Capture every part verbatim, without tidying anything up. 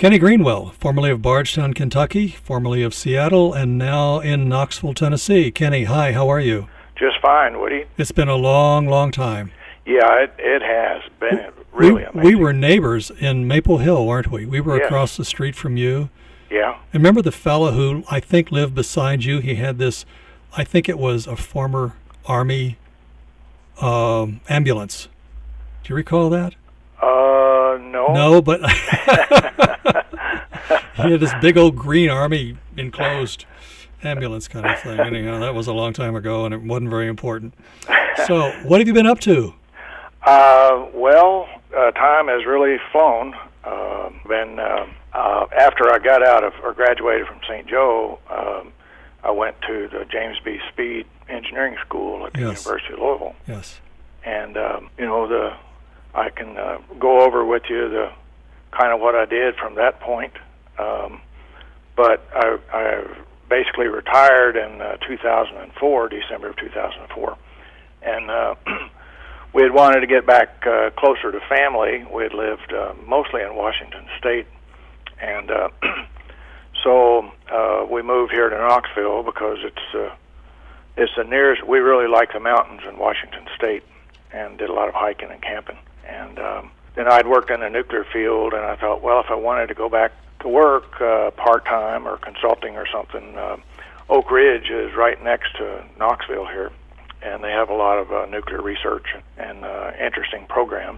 Kenny Greenwell, formerly of Bardstown, Kentucky, formerly of Seattle, and now in Knoxville, Tennessee. Kenny, hi, how are you? Just fine, Woody. It's been a long, long time. Yeah, it, it has been really we, amazing. We were neighbors in Maple Hill, weren't we? We were yes. across the street from you. Yeah. And remember the fellow who I think lived beside you? He had this, I think it was a former Army um, ambulance. Do you recall that? Uh, no. No, but he had this big old green Army enclosed ambulance kind of thing. Anyhow, that was a long time ago, and it wasn't very important. So, what have you been up to? Uh, well, uh, time has really flown. Uh, been uh, uh, after I got out of or graduated from Saint Joe, um, I went to the James B. Speed Engineering School at the Yes. University of Louisville. Yes. And um, you know, the I can uh, go over with you the kind of what I did from that point. Um, but I, I basically retired in uh, two thousand four, December of two thousand four, and uh, we had wanted to get back uh, closer to family. We had lived uh, mostly in Washington State, and uh, so uh, we moved here to Knoxville because it's uh, it's the nearest. We really like the mountains in Washington State, and did a lot of hiking and camping. And um, then I'd worked in the nuclear field, and I thought, well, if I wanted to go back to work uh, part-time or consulting or something, uh, Oak Ridge is right next to Knoxville here, and they have a lot of uh, nuclear research and uh, interesting programs.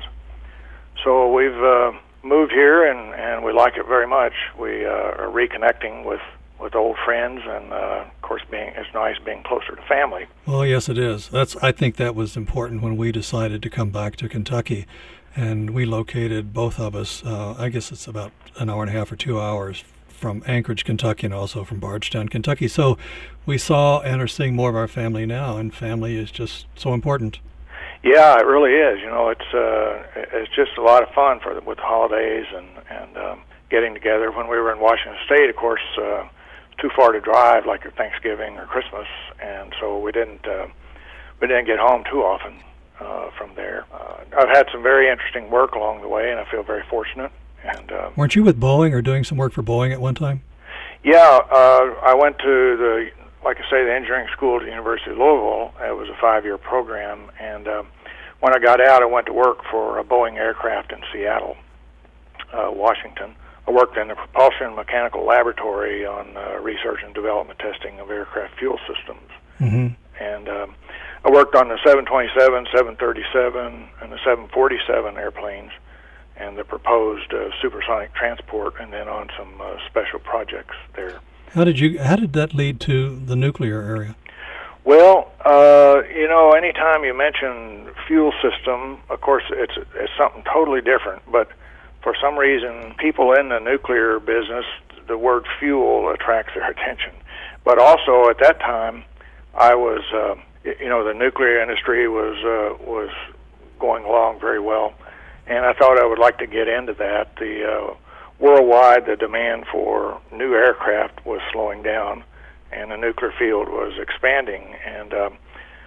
So we've uh, moved here, and, and we like it very much. We uh, are reconnecting with, with old friends, and uh, of course, being it's nice being closer to family. Well, yes, it is. That's I think that was important when we decided to come back to Kentucky, and we located both of us. Uh, I guess it's about an hour and a half or two hours from Anchorage, Kentucky, and also from Bardstown, Kentucky. So we saw and are seeing more of our family now, and family is just so important. Yeah, it really is. You know, it's uh, it's just a lot of fun for the, with the holidays and and um, getting together. When we were in Washington State, of course, uh, too far to drive, like at Thanksgiving or Christmas, and so we didn't uh, we didn't get home too often uh, from there. Uh, I've had some very interesting work along the way, and I feel very fortunate. And uh, weren't you with Boeing or doing some work for Boeing at one time? Yeah, uh, I went to the, like I say, the engineering school at the University of Louisville. It was a five-year program, and um, when I got out, I went to work for a Boeing aircraft in Seattle, uh, Washington. I worked in the propulsion mechanical laboratory on uh, research and development testing of aircraft fuel systems. Mm-hmm. And um, I worked on the seven twenty-seven, seven thirty-seven, and the seven forty-seven airplanes, and the proposed uh, supersonic transport, and then on some uh, special projects there. How did you? How did that lead to the nuclear area? Well, uh, you know, anytime you mention fuel system, of course, it's it's something totally different. But for some reason, people in the nuclear business, the word fuel attracts their attention. But also at that time, I was, uh, you know, the nuclear industry was uh, was going along very well. And I thought I would like to get into that. The uh, worldwide, the demand for new aircraft was slowing down, and the nuclear field was expanding. And um,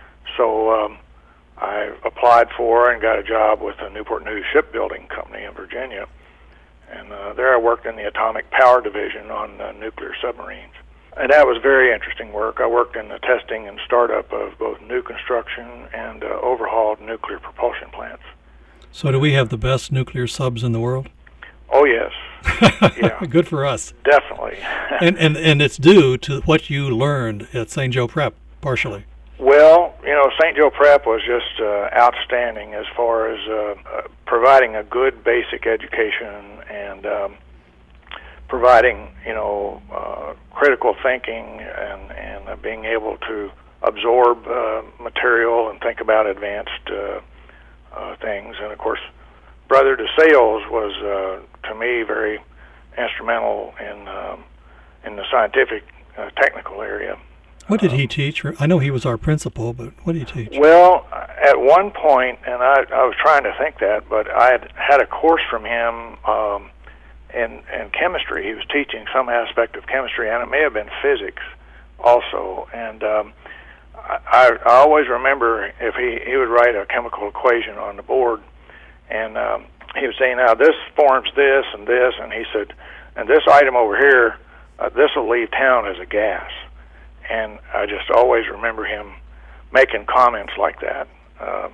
so um, I applied for and got a job with the Newport News Shipbuilding Company in Virginia. And uh, there I worked in the atomic power division on uh, nuclear submarines. And that was very interesting work. I worked in the testing and startup of both new construction and uh, overhauled nuclear propulsion plants. So do we have the best nuclear subs in the world? Oh, yes. Yeah. Good for us. Definitely. and, and and it's due to what you learned at Saint Joe Prep, partially. Well, you know, Saint Joe Prep was just uh, outstanding as far as uh, uh, providing a good basic education and um, providing, you know, uh, critical thinking and, and uh, being able to absorb uh, material and think about advanced uh Uh, things. And of course, Brother DeSales was, uh, to me, very instrumental in um, in the scientific, uh, technical area. What did um, he teach? I know he was our principal, but what did he teach? Well, at one point, and I, I was trying to think that, but I had had a course from him um, in, in chemistry. He was teaching some aspect of chemistry, and it may have been physics also. And um, I, I always remember if he, he would write a chemical equation on the board, and um, he was saying, now this forms this and this, and he said, and this item over here, uh, this will leave town as a gas. And I just always remember him making comments like that. Um,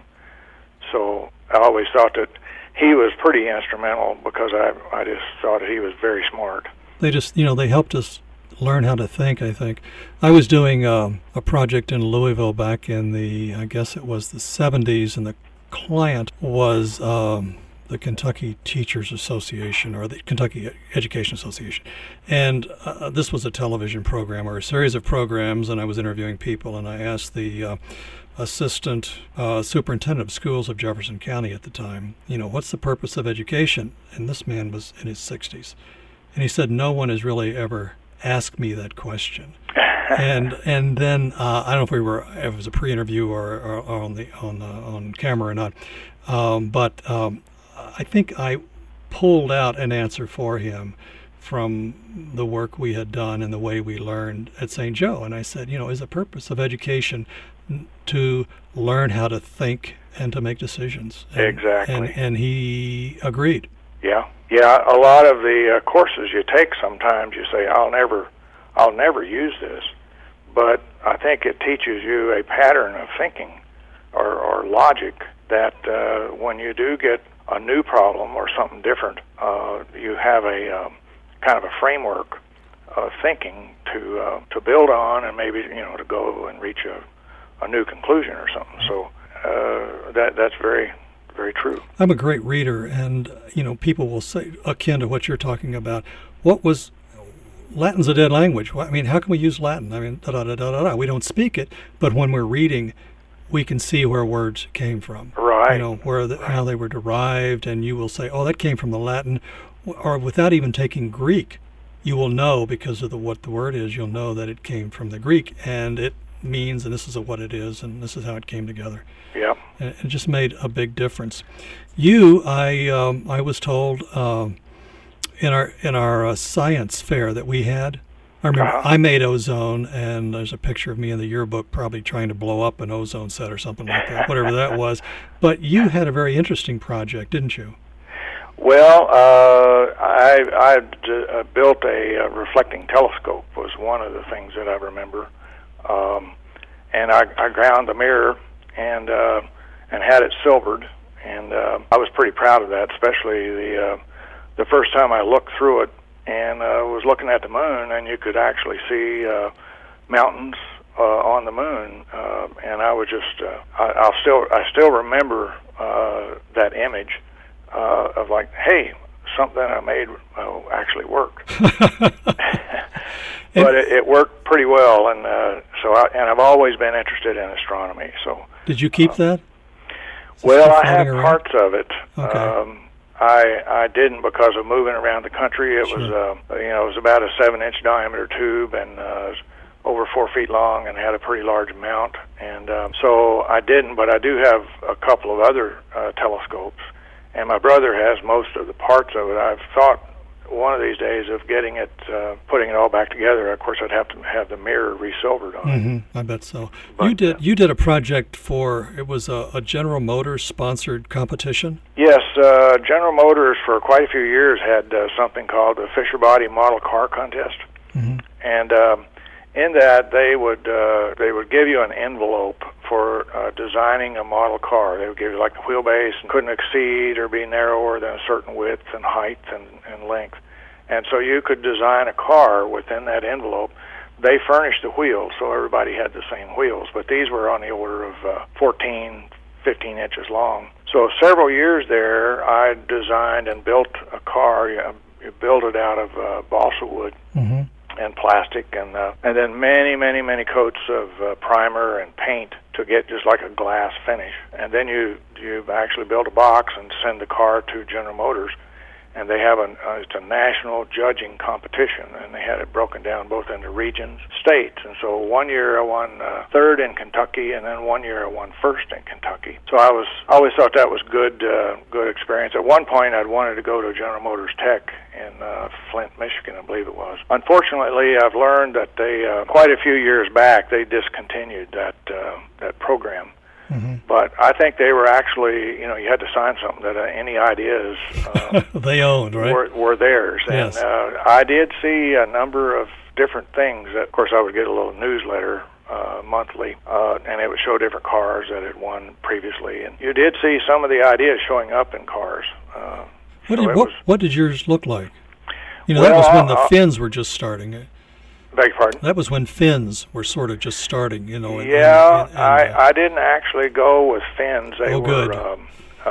so I always thought that he was pretty instrumental because I I just thought that he was very smart. They just, you know, they helped us learn how to think, I think. I was doing um, a project in Louisville back in the, I guess it was the seventies, and the client was um, the Kentucky Teachers Association, or the Kentucky Education Association. And uh, this was a television program, or a series of programs, and I was interviewing people, and I asked the uh, assistant uh, superintendent of schools of Jefferson County at the time, you know, what's the purpose of education? And this man was in his sixties. And he said, no one has really ever asked me that question. and and then uh, I don't know if we were if it was a pre-interview or, or, or on the on uh, on camera or not, um, but um, I think I pulled out an answer for him from the work we had done and the way we learned at Saint Joe. And I said, you know, is the purpose of education to learn how to think and to make decisions? And, exactly. And, and he agreed. Yeah, yeah. A lot of the uh, courses you take, sometimes you say, "I'll never, I'll never use this," but I think it teaches you a pattern of thinking or, or logic that uh, when you do get a new problem or something different, uh, you have a um, kind of a framework of thinking to uh, to build on, and maybe you know to go and reach a, a new conclusion or something. So uh, that that's very. Very true. I'm a great reader, and you know, people will say, akin to what you're talking about, what was Latin's a dead language. I mean, how can we use Latin? I mean, da da da da da da. We don't speak it, but when we're reading, we can see where words came from. Right. You know, where the, right. how they were derived, and you will say, oh, that came from the Latin, or without even taking Greek, you will know because of the what the word is. You'll know that it came from the Greek, and it means, and this is what it is, and this is how it came together. Yep. And it just made a big difference. You, I, um, I was told um, in our in our uh, science fair that we had. I remember uh-huh. I made ozone, and there's a picture of me in the yearbook probably trying to blow up an ozone set or something like that, whatever that was. But you had a very interesting project, didn't you? Well, uh, I I d- uh, built a uh, reflecting telescope. Was one of the things that I remember, um, and I, I ground the mirror and uh, and had it silvered, and uh, I was pretty proud of that, especially the uh, the first time I looked through it and uh, was looking at the moon, and you could actually see uh, mountains uh, on the moon, uh, and I was just uh, I, I'll still I still remember uh, that image uh, of like, hey, something I made uh, actually worked. But it, it worked pretty well, and uh, so I, and I've always been interested in astronomy. So did you keep uh, that? Well, I have around? parts of it. Okay. Um, I I didn't because of moving around the country. It sure. was uh, you know it was about a seven-inch diameter tube and uh, over four feet long and had a pretty large mount. And um, so I didn't, but I do have a couple of other uh, telescopes, and my brother has most of the parts of it. I've thought one of these days of getting it, uh, putting it all back together. Of course, I'd have to have the mirror resilvered on mm-hmm. it. I bet so. But, you did. Uh, you did a project for it was a, a General Motors sponsored competition. Yes, uh, General Motors for quite a few years had uh, something called the Fisher Body Model Car Contest, mm-hmm. and um, in that they would uh, they would give you an envelope for uh, designing a model car. They would give you like the wheelbase and couldn't exceed or be narrower than a certain width and height and, and length. And so you could design a car within that envelope. They furnished the wheels, so everybody had the same wheels, but these were on the order of uh, fourteen, fifteen inches long. So several years there, I designed and built a car. You, you build it out of uh, balsa wood. Mm-hmm. and plastic, and uh, and then many, many, many coats of uh, primer and paint to get just like a glass finish. And then you you actually build a box and send the car to General Motors, and they have a uh, it's a national judging competition, and they had it broken down both into regions, states. And so one year I won uh, third in Kentucky, and then one year I won first in Kentucky. So I was I always thought that was good uh, good experience. At one point I'd wanted to go to General Motors Tech in uh, Flint, Michigan, I believe it was. Unfortunately, I've learned that they uh, quite a few years back they discontinued that uh, that program. Mm-hmm. But I think they were actually, you know, you had to sign something that uh, any ideas uh, they owned, right? were, were theirs. Yes. And uh, I did see a number of different things. Of course, I would get a little newsletter uh, monthly, uh, and it would show different cars that had won previously. And you did see some of the ideas showing up in cars. Uh, what, so did, what, was, what did yours look like? You know, well, that was when the uh, fins were just starting. Beg your pardon? That was when fins were sort of just starting, you know. And, yeah, and, and, I, uh, I didn't actually go with fins. They oh, were, good. Um, uh,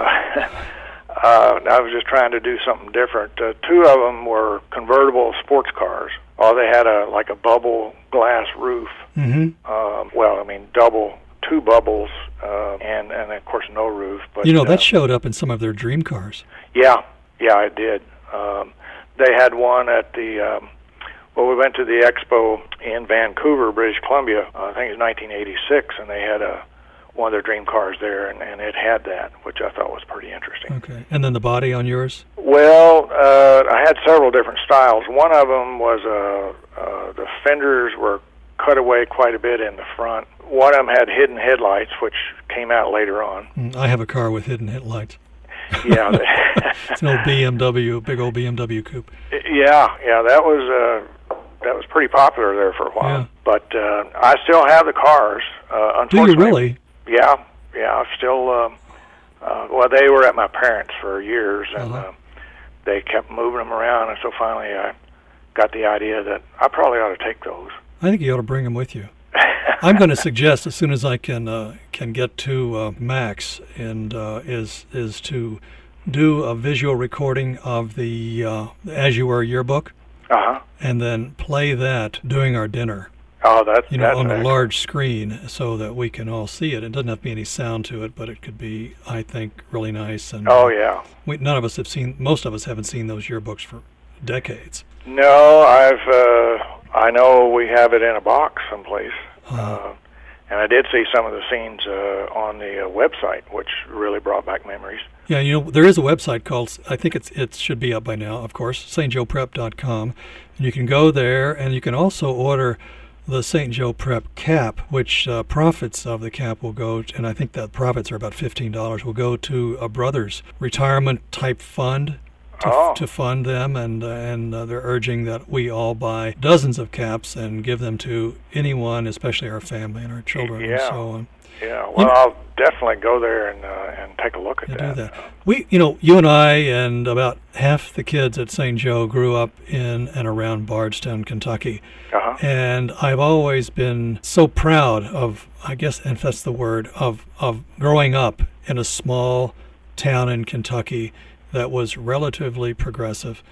uh, I was just trying to do something different. Uh, two of them were convertible sports cars. Oh, they had a like a bubble glass roof. Mm-hmm. Um, well, I mean, double, two bubbles, uh, and and of course no roof. But you know, uh, that showed up in some of their dream cars. Yeah, yeah, it did. Um, they had one at the. Um, well, we went to the expo in Vancouver, British Columbia. Uh, I think it was nineteen eighty-six, and they had a one of their dream cars there, and, and it had that, which I thought was pretty interesting. Okay, and then the body on yours? Well, uh, I had several different styles. One of them was uh, uh, the fenders were cut away quite a bit in the front. One of them had hidden headlights, which came out later on. Mm, I have a car with hidden headlights. Yeah, it's an old B M W, big old B M W coupe. Yeah, yeah, that was uh, that was pretty popular there for a while. Yeah. But uh, I still have the cars. Uh, Do you unfortunately, really? Yeah, yeah. I've still. Um, uh, well, they were at my parents' for years, and Uh-huh. uh, they kept moving them around, and so finally I got the idea that I probably ought to take those. I think you ought to bring them with you. I'm going to suggest as soon as I can uh, can get to uh, Max, and uh, is is to do a visual recording of the uh, As You Were yearbook, Uh huh. and then play that during our dinner. Oh, that's You know, that's on a excellent. large screen, so that we can all see it. It doesn't have to be any sound to it, but it could be, I think, really nice. And Oh yeah. we, none of us have seen. Most of us haven't seen those yearbooks for decades. No, I've. Uh, I know we have it in a box someplace. Uh, Uh, and I did see some of the scenes uh, on the uh, website, which really brought back memories. Yeah, you know, there is a website called, I think it's it should be up by now, of course, Saint Joe Prep dot com. And you can go there, and you can also order the Saint Joe Prep cap, which uh, profits of the cap will go, to, and I think that profits are about fifteen dollars, will go to a brother's retirement-type fund to, Oh. to fund them, and, uh, and uh, they're urging that we all buy dozens of caps and give them to anyone, especially our family and our children and Yeah. so on. Yeah, well, You- I'll definitely go there and uh, and take a look at Yeah, that. do that. We, you know, you and I and about half the kids at Saint Joe grew up in and around Bardstown, Kentucky. Uh-huh. And I've always been so proud of, I guess, if that's the word, of, of growing up in a small town in Kentucky that was relatively progressive,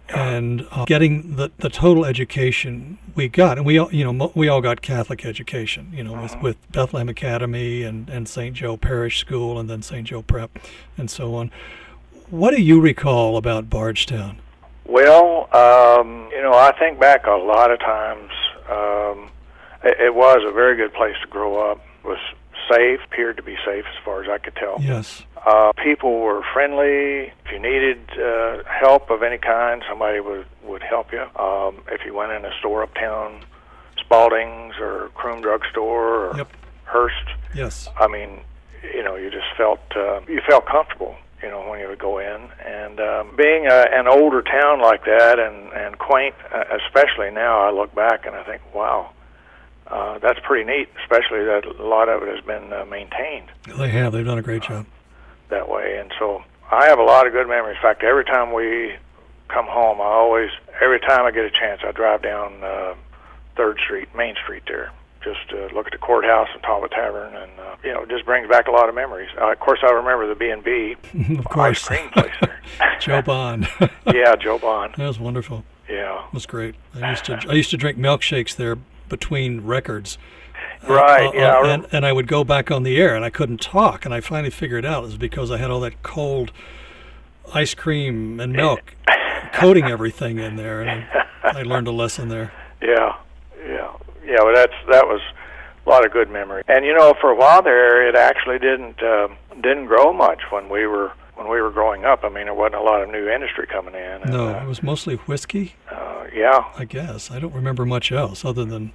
and uh, getting the, the total education we got. And we all, you know, mo- we all got Catholic education, you know, Uh-huh. with, with Bethlehem Academy and, and Saint Joe Parish School and then Saint Joe Prep and so on. What do you recall about Bardstown? Well, um, you know, I think back a lot of times. Um, it, it was a very good place to grow up. It was safe, appeared to be safe as far as I could tell. Yes. Uh, people were friendly. If you needed uh, help of any kind, somebody would, would help you. Um, if you went in a store uptown, Spalding's or Croom Drug Store or Yep. Hearst, Yes. I mean, you know, you just felt uh, you felt comfortable, you know, when you would go in. And um, being a, an older town like that and, and quaint, uh, especially now, I look back and I think, wow, uh, that's pretty neat, especially that a lot of it has been uh, maintained They have. They've done a great job. that way. And so I have a lot of good memories. In fact, every time we come home, I always, every time I get a chance, I drive down uh, third Street, Main Street there, just to look at the courthouse and Talbot Tavern, and, uh, you know, it just brings back a lot of memories. Uh, of course, I remember the B and B Of course. ice cream place there. Joe Bond. Yeah, Joe Bond. That was wonderful. Yeah. It was great. I used to I used to drink milkshakes there between records. Right, Uh, uh, yeah. I and, rem- and I would go back on the air, and I couldn't talk, and I finally figured out it was because I had all that cold ice cream and milk coating everything in there, and I, I learned a lesson there. Yeah, yeah, yeah. Well, that's that was a lot of good memory. And you know, for a while there, it actually didn't uh, didn't grow much when we were when we were growing up. I mean, there wasn't a lot of new industry coming in. And, No, uh, it was mostly whiskey, uh, yeah, I guess. I don't remember much else other than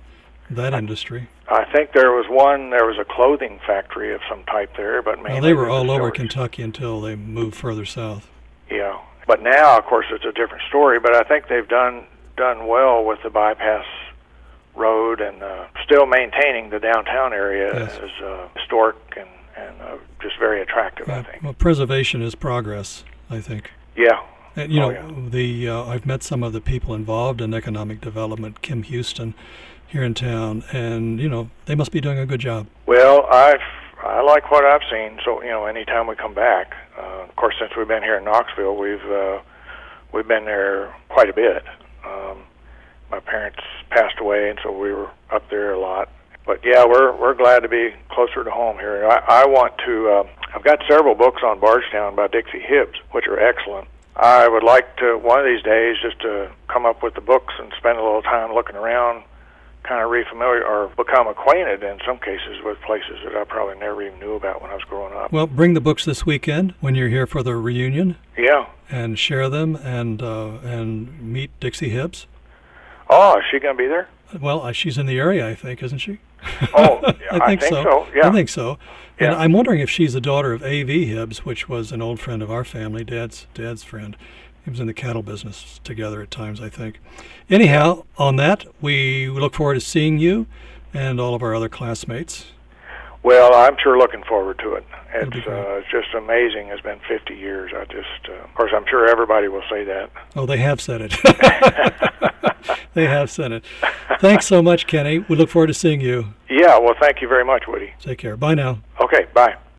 that industry. I think there was one, there was a clothing factory of some type there, but mainly... Well, they were all distilleries. over Kentucky until they moved further south. Yeah. But now, of course, it's a different story, but I think they've done done well with the bypass road and uh, still maintaining the downtown area Yes. as uh, historic and, and uh, just very attractive, Yeah. I think. Well, preservation is progress, I think. Yeah. And, you Oh, know, yeah. the uh, I've met some of the people involved in economic development, Kim Houston, here in town, and, you know, they must be doing a good job. Well, I've I like what I've seen. So you know, anytime we come back, uh, of course, since we've been here in Knoxville, we've uh, we've been there quite a bit. Um, my parents passed away, and so we were up there a lot. But yeah, we're we're glad to be closer to home here. I, I want to. Uh, I've got several books on Bardstown by Dixie Hibbs, which are excellent. I would like to one of these days just to come up with the books and spend a little time looking around, kind of refamiliar or become acquainted in some cases with places that I probably never even knew about when I was growing up. Well, bring the books this weekend when you're here for the reunion, Yeah. and share them, and uh, and meet Dixie Hibbs. Oh, is she going to be there? Well, uh, she's in the area, I think, isn't she? Oh, yeah, I think, think so, yeah. I think so. And Yeah. I'm wondering if she's the daughter of A V Hibbs, which was an old friend of our family, Dad's Dad's friend. He was in the cattle business together at times, I think. Anyhow, on that, we look forward to seeing you and all of our other classmates. Well, I'm sure looking forward to it. That'll be It's great. uh, it's just amazing. It's been fifty years. I just, uh, of course, I'm sure everybody will say that. Oh, they have said it. They have said it. Thanks so much, Kenny. We look forward to seeing you. Yeah, well, thank you very much, Woody. Take care. Bye now. Okay, bye.